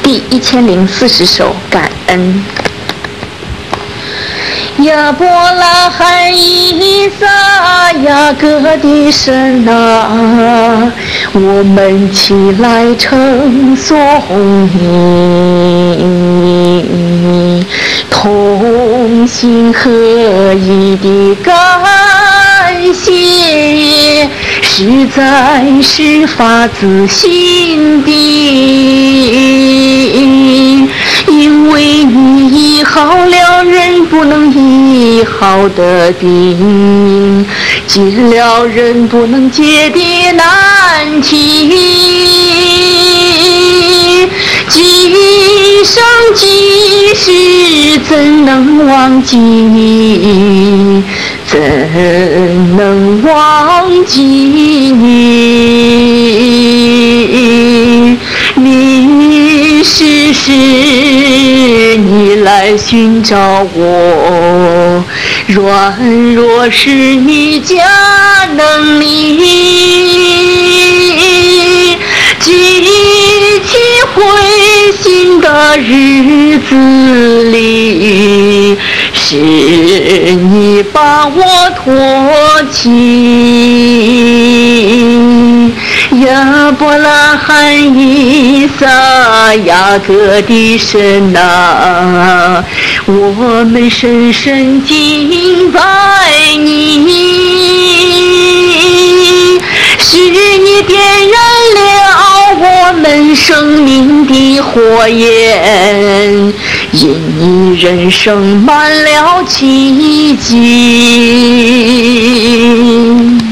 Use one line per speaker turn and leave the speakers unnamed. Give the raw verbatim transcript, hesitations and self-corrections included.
第一千零四十首感恩。亚伯拉罕、以撒、雅各的神啊，我们起来称颂你，同心合意的感谢，实在是发自心底，因为你医好了人不能医好的病，解了人不能解的难题，今生今世怎能忘记你，怎能忘记你？你是时你来寻找我，软弱是你加能力，记起灰心的日子里，是你把我托起。亚伯拉罕、以撒、雅各的神啊，我们深深敬拜你，是你点燃了我们生命的火焰，因你人生满了奇迹。